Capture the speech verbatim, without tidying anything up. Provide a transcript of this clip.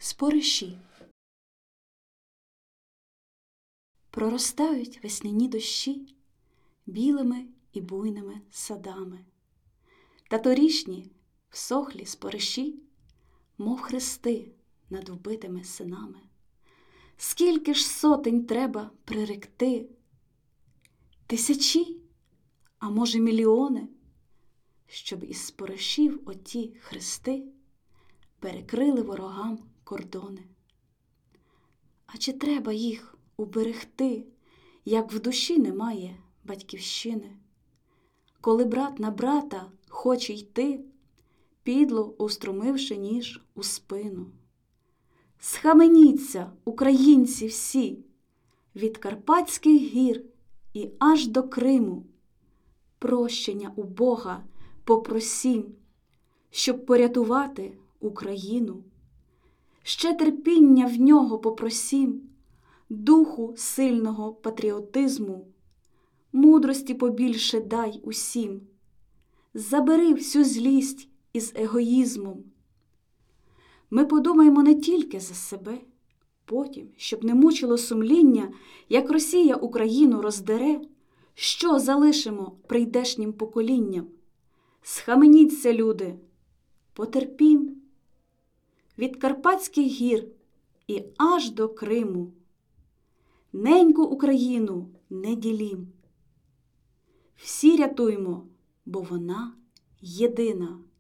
Спориші. Проростають весняні дощі білими і буйними садами. Та торішні всохлі спориші, мов хрести над вбитими синами. Скільки ж сотень треба приректи? Тисячі, а може мільйони, щоб із споришів оті хрести перекрили ворогам кордони. А чи треба їх уберегти, як в душі немає батьківщини? Коли брат на брата хоче йти, підло устромивши ніж у спину. Схаменіться, українці всі, від Карпатських гір і аж до Криму. Прощення у Бога попросім, щоб порятувати Україну. Ще терпіння в нього попросім, духу сильного патріотизму. Мудрості побільше дай усім, забери всю злість із егоїзмом. Ми подумаємо не тільки за себе, потім, щоб не мучило сумління, як Росія Україну роздере, що залишимо прийдешнім поколінням? Схаменіться, люди, потерпім. Від Карпатських гір і аж до Криму неньку Україну не ділім. Всі рятуймо, бо вона єдина.